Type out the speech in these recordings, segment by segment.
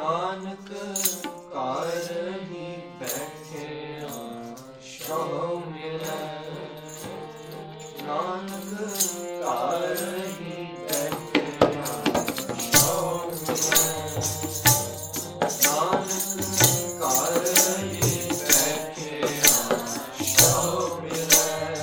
ਨਾਨਕ ਘਰ ਹੀ ਬੈਠਿਆ ਸੋ ਮਿਲੈ। ਨਾਨਕ ਘਰ ਹੀ ਬੈਠਿਆ ਸੋ ਮਿਲੈ। ਨਾਨਕ ਘਰ ਹੀ ਬੈਠਿਆ ਸੋ ਮਿਲੈ।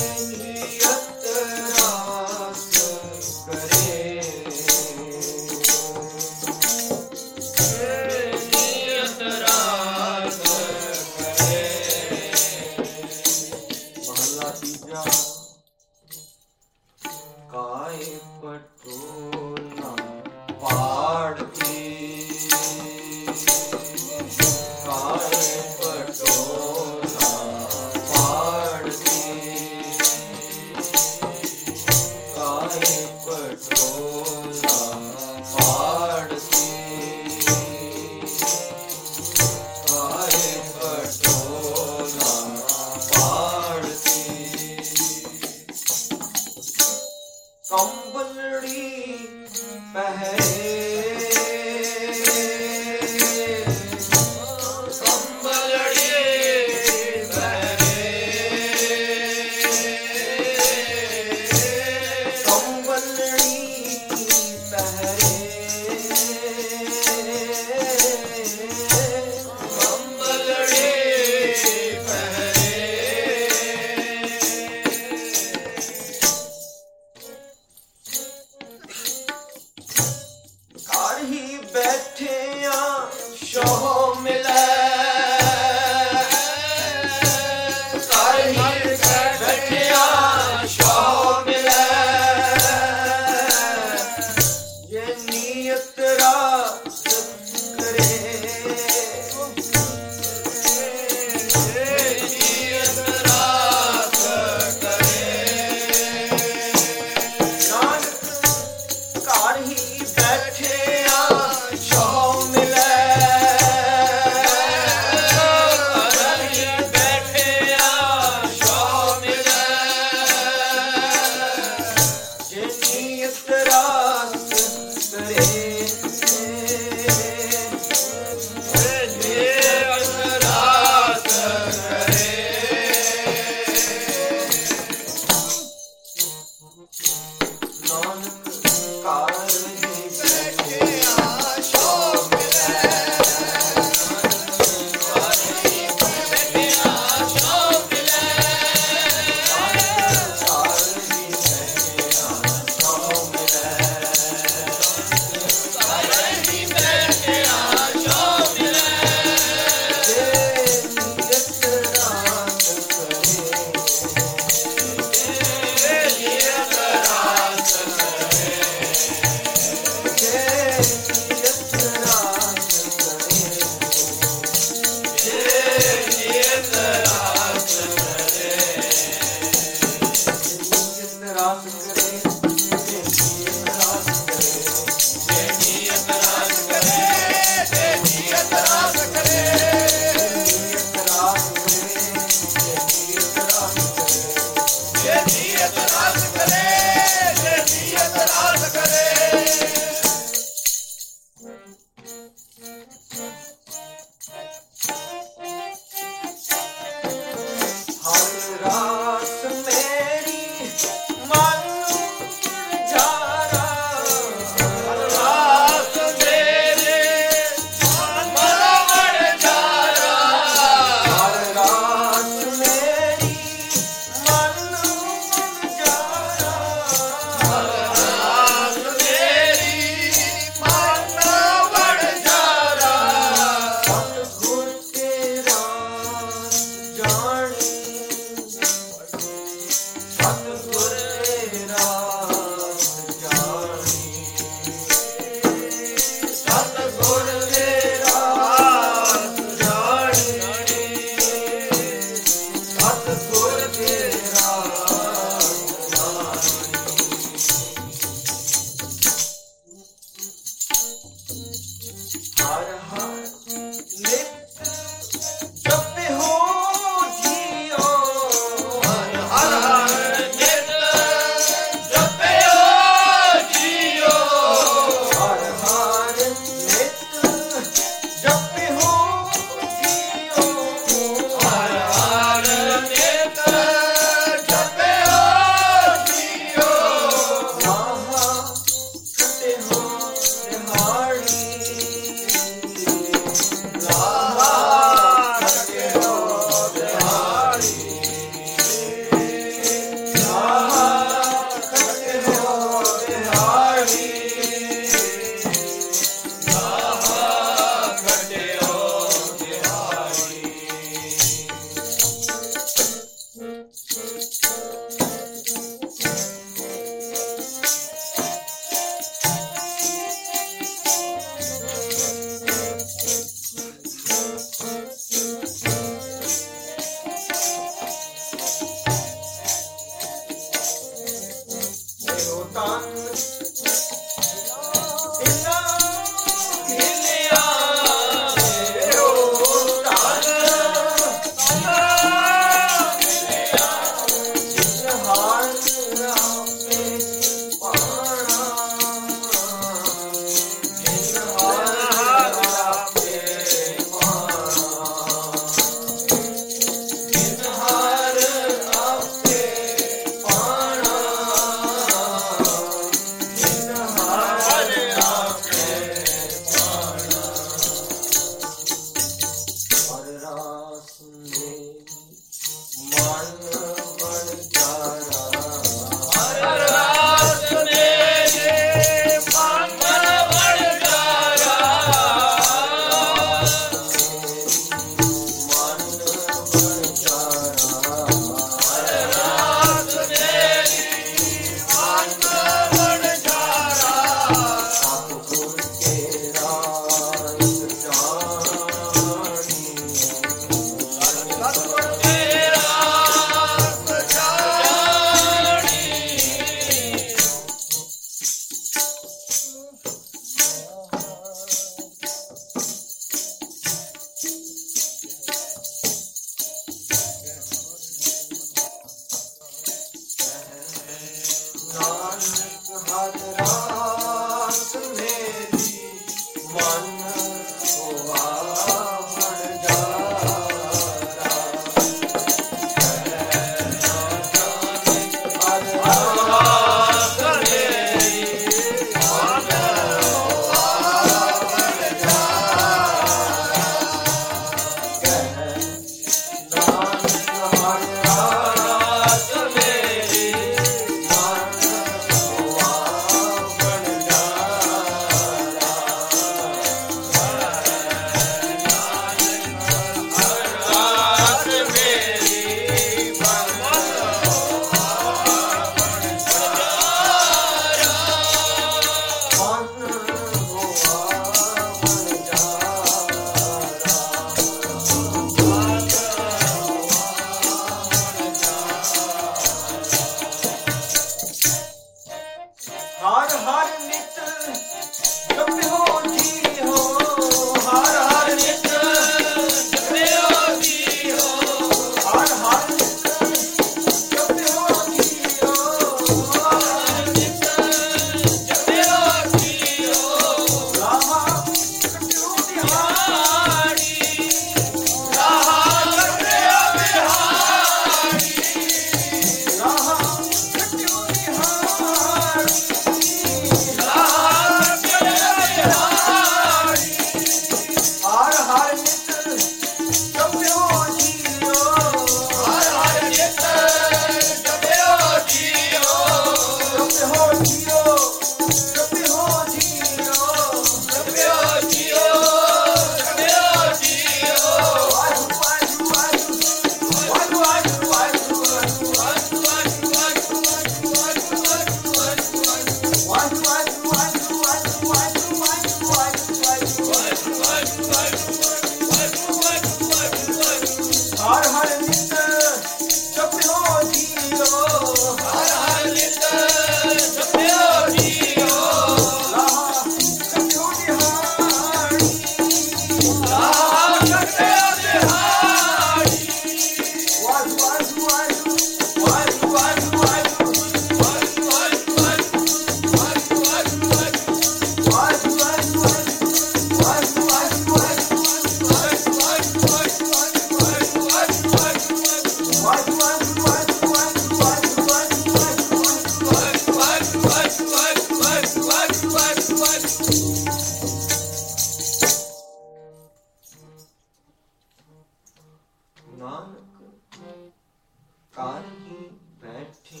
कार ही बैठे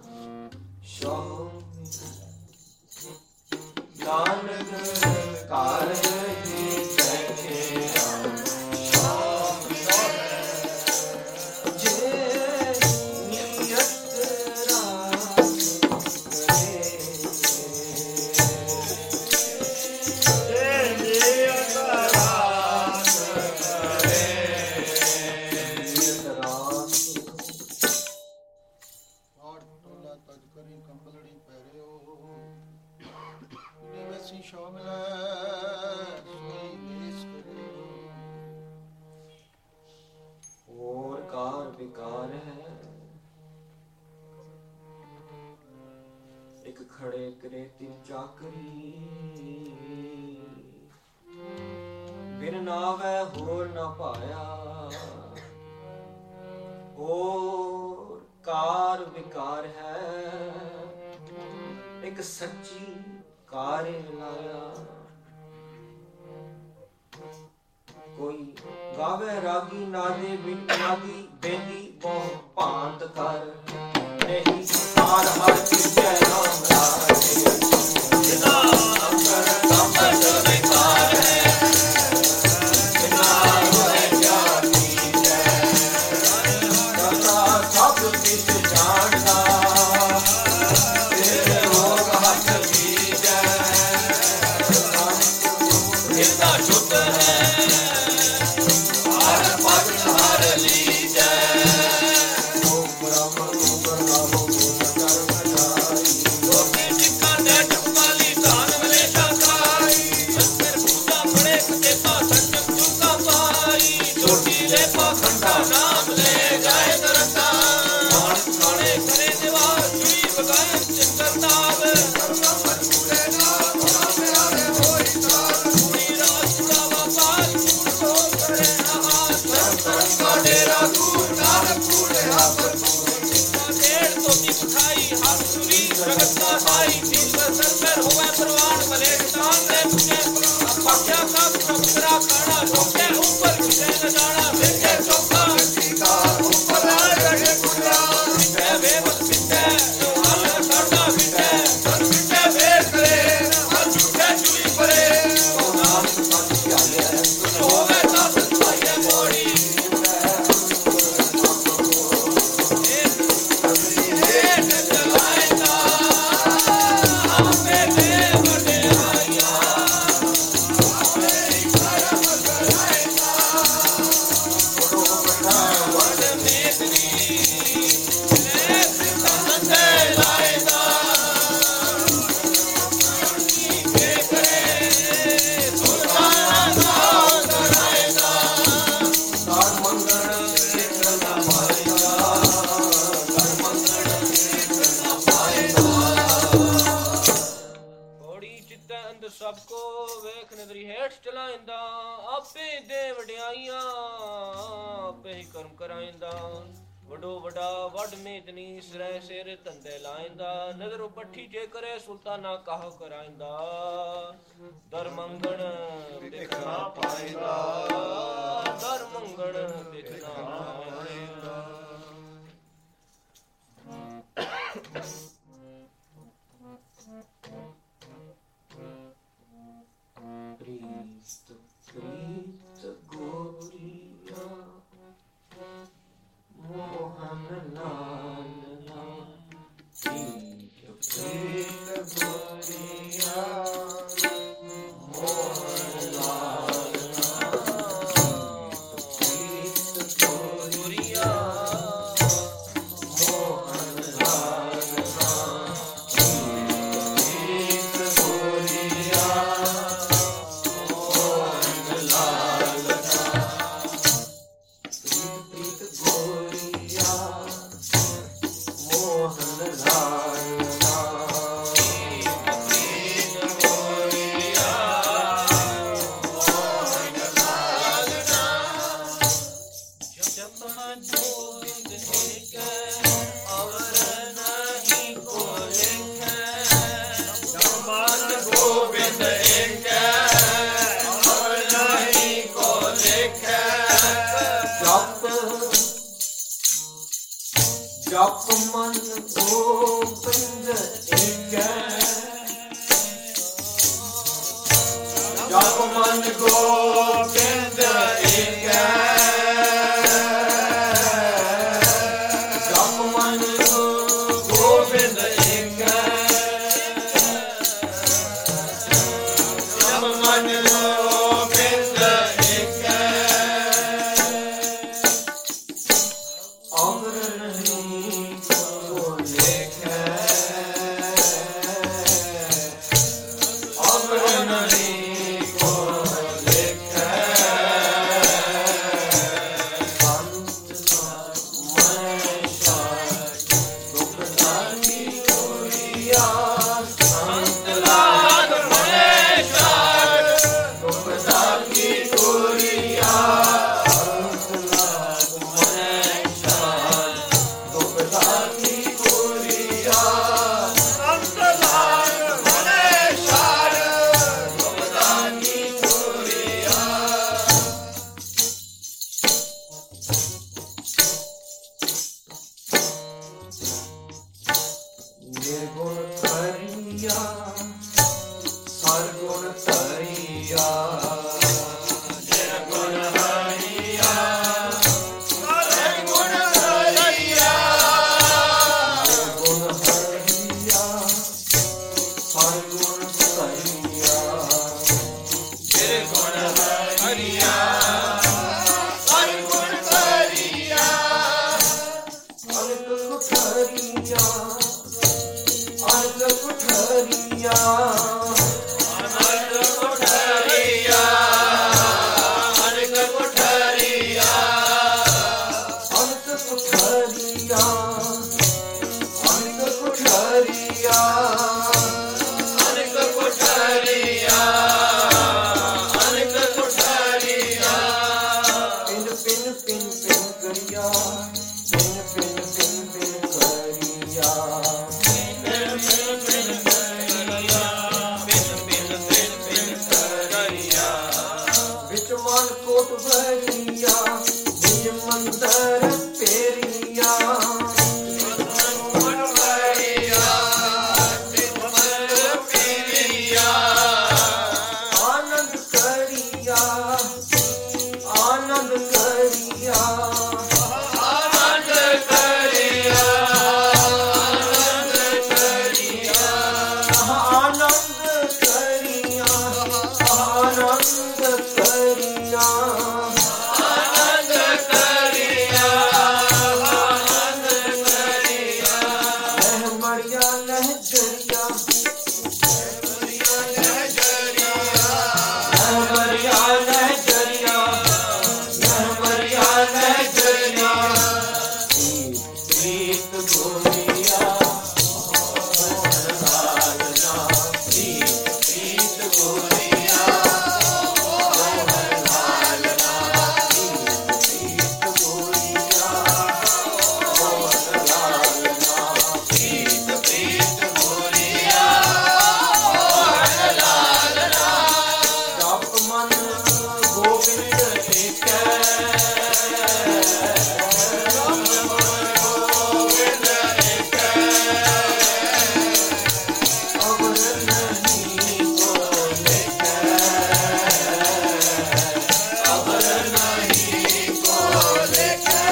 स्वामी नानक कार ही बैठे विकार है एक खड़े करे तिन चाकरी बिन नावै होर न पाया और कार विकार है एक सच्ची कार लाया कोई गावे रागी नादे नादी बेदी मोह भांत कर नहीं हार हर जय राम राजे जिना अंबर अंबर विकार है जिना होए जाती जय सदा सब किस जानता तेरे होग हथ की जय जितना शुद्ध है पट्ठी जे करे सुल्ताना काह कराइंदा दर मंगण दिखना पाइंदा दर मंगण दिखना पाइंदा प्रीत प्रीत गोरिया मोहन लाल प्रीत गोरिया मोहन लाल प्रीत गोरिया मोहन लाल प्रीत गोरिया मोहन लाल प्रीत गोरिया मोहन लाल जप मन गोबिंद एकै जप मन गोबिंद एकै जप मन गोबिंद एकै जप मन गोबिंद एकै अमर नहीं को लेखै अमर नहीं को लेखै संत लाग महेश्वर दुखदारी कोरिया संत लाग महेश्वर दुखदारी कोरिया संत लाग महेश्वर दुखदारी कोरिया निर्गुण करिया सरगुण करिया निर्गुण हरिया सरगुण करिया निर्गुण हरिया सरगुण करिया निर्गुण हरिया सरगुण करिया अनक कुठरिया अनक कुठरिया अनक कुठरिया अनक कुठरिया अनक कुठरिया अनक कुठरिया अनक कुठरिया अनक कुठरिया पिन पिन पिन पिन करिया पिन पिन पिन पिन करिया विचमान कोट भरिया निज मंदर पेरिया आनंद करिया आनंद करिया आनंद करिया आनंद करिया आनंद करिया आनंद करिया आनंद करिया आनंद करिया लहमरिया लहजरिया लहमरिया लहजरिया लहमरिया लहजरिया लहमरिया लहजरिया प्रीत गोरिया मोहन लालना प्रीत गोरिया मोहन लालना प्रीत गोरिया मोहन लालना प्रीत गोरिया मोहन लालना जप मन गोविंद एकै जप मन गोविंद एकै अमर नहीं को लेकै अमर नहीं को लेकै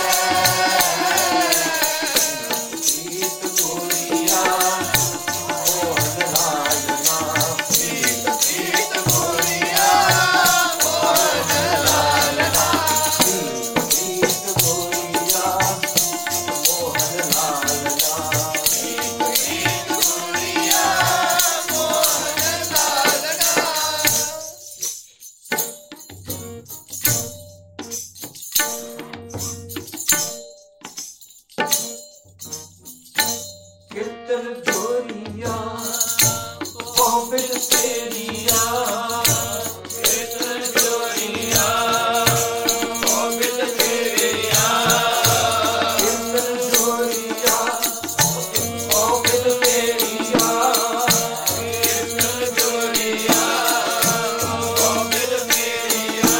प्रीत गोरिया मोहन लालना प्रीत गोरिया मोहन लालना प्रीत गोरिया मोहन लालना प्रीत गोरिया मोहन लालना कीर्तन जोरिया गोविंद तेरिया कीर्तन जोरिया गोविंद तेरिया कीर्तन जोरिया गोविंद तेरिया कीर्तन जोरिया गोविंद तेरिया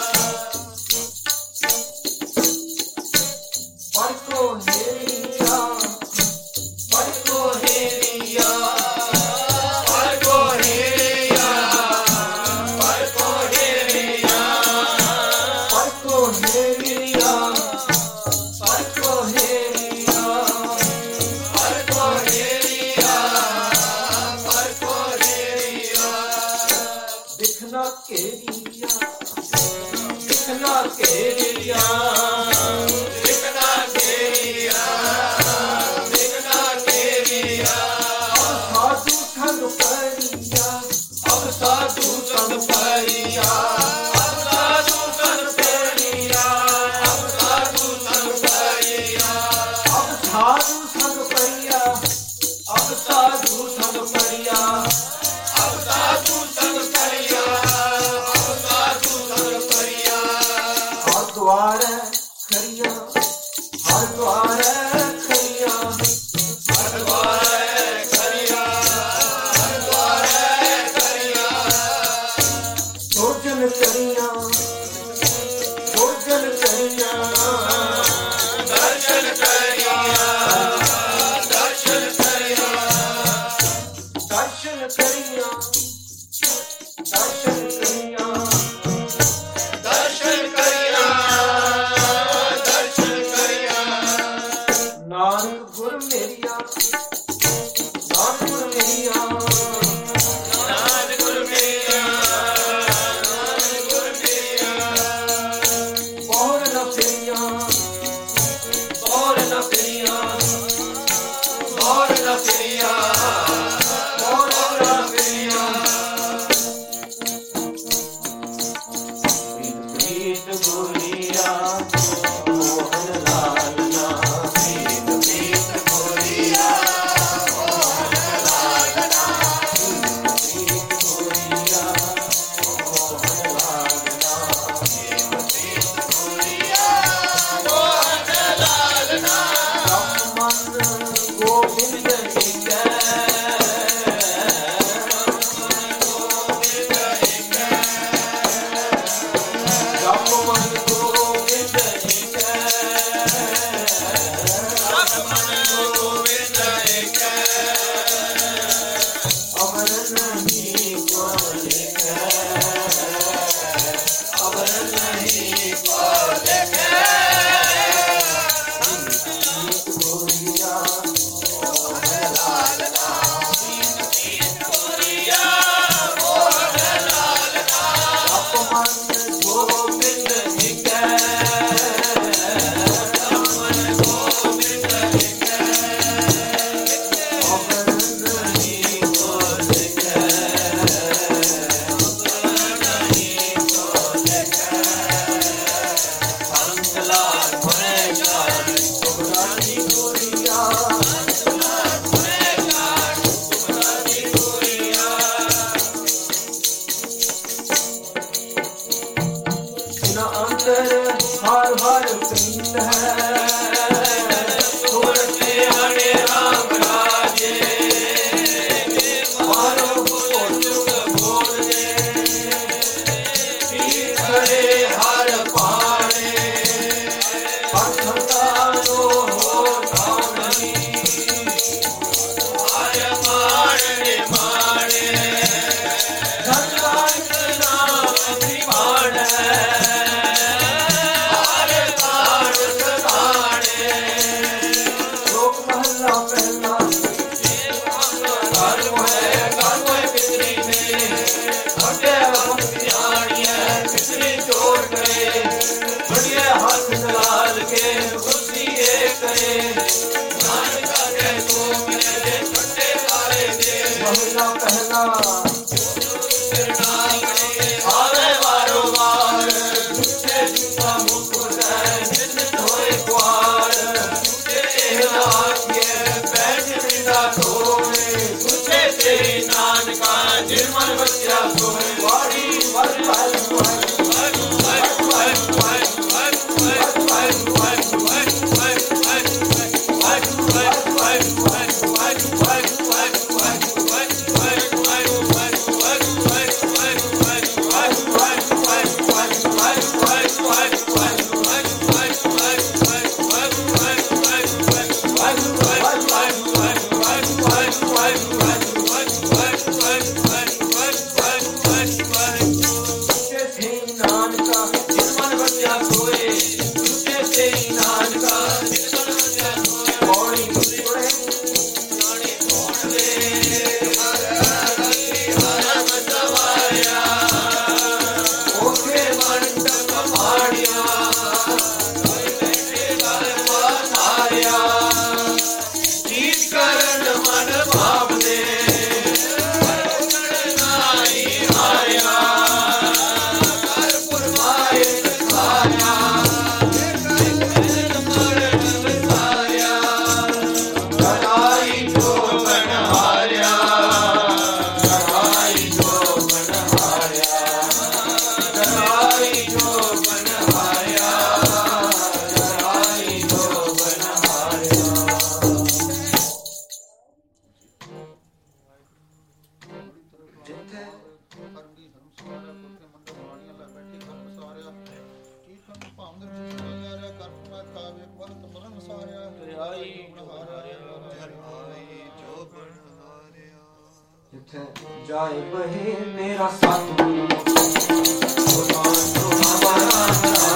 पर को हेरिया ਸਾਧੂ ਸੰਗ ਪਰਿਆ, ਅਬ ਸਾਧੂ ਸੰਗ ਪਰਿਆ, ਅਬ ਸਾਧੂ ਸੰਗ ਪਰਿਆ, ਅਬ ਸਾਧੂ ਸੰਗ ਪਰਿਆ। ਹਰ ਦੁਆਰ ਖਰੀਆ, ਹਰ ਦੁਆਰ ਖਰੀਆ, ਹਰ ਦੁਆਰ ਖਰੀਆ, ਹਰ ਦੁਆਰ ਖਰੀਆ। ਦੁਰਜਨ ਕਰੀਆਂ, ਦੁਰਜਨ ਕਰੀਆਂ, ਦਰਸ਼ਨ ਕਰੀਆਂ, ਦਰਸ਼ਨ ਕਰੀਆਂ, ਦਰਸ਼ਨ ਕਰੀਆਂ, ਦਰਸ਼ਨ ਕਰੀਆਂ, ਦਰਸ਼ਨ ਕਰੀਆਂ, ਦਰਸ਼ਨ ਕਰੀਆਂ। ਨਾਨਕ ਗੁਰ ਮੇਰੀਆ, ਨਾਨਕ ਗੁਰ ਮੇਰੀਆ, ਨਾਨਕ ਗੁਰ ਮੇਰੀਆ, ਨਾਨਕ ਗੁਰ ਮੇਰੀਆ। ਬੋਰ ਨਾ ਫਿਰੀਆਂ, ਬੋਰ ਨਾ ਫਿਰੀਆਂ, ਬੋਰ ਨਾ ਫਿਰੀਆਂ, ਬੋਰ ਨਾ ਫਿਰੀਆਂ। ਪ੍ਰੀਤ ਬੋਲੀਆ ਮੋਹਨ ਲਾਲ ਨਾ, ਪ੍ਰੀਤ ਪ੍ਰੀਤ ਬੋਲੀਆ ਮੋਹਨ ਲਾਲ ਨਾ, ਪ੍ਰੀਤ ਬੋਲੀਆ ਮੋਹਨ ਲਾਲ ਨਾ, ਪ੍ਰੀਤ ਬੋਲੀਆ ਮੋਹਨ ਲਾਲ ਨਾ। ਸਾਰਿਆ ਧਿਆਈ ਜੋ ਬਣਹਾਰਿਆ ਜਿੱਥੇ ਜਾਏ ਬਹੇ ਮੇਰਾ ਸਤਿਗੁਰੂ ਸੋਨਾ ਹਮਾਰਾ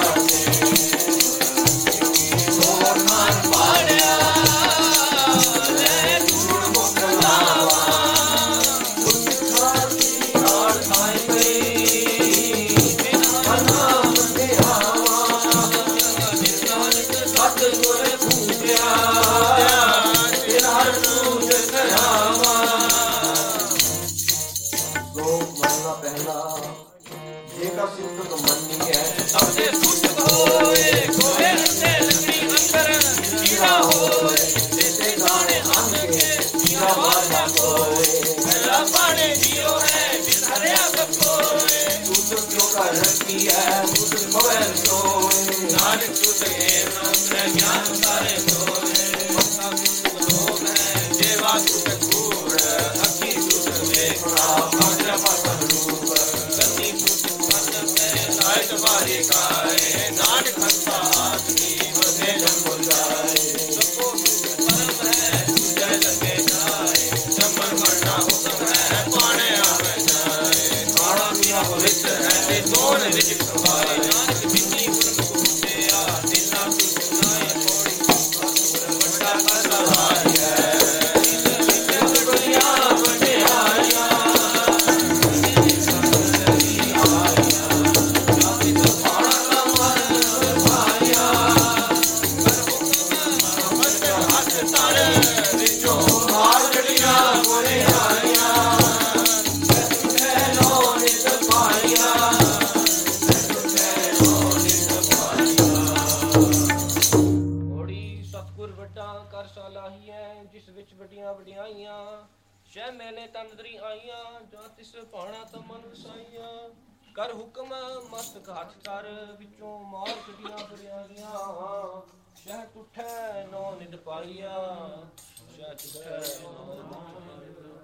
ਸ਼ਹਿ ਮੇਲੇ ਤੰਦਰੀ ਆਈਆਂ ਜਾਂ ਤਿਸ ਭਾਣਾ ਤਮਨ ਵਸਾਈਆਂ ਕਰ ਹੁਕਮ ਮਸਤਕ ਹੱਥ ਕਰ ਵਿੱਚੋਂ ਮਾਰ ਕੱਢੀਆਂ ਫਰਿਆਦੀਆਂ ਸ਼ਹਿ ਟੁੱਠੈ ਨੌ ਨਿਦ ਪਾਈਆ ਸ਼ਹਿ ਟੁੱਠੈ ਨੌ ਨਿਦ ਪਾਈਆ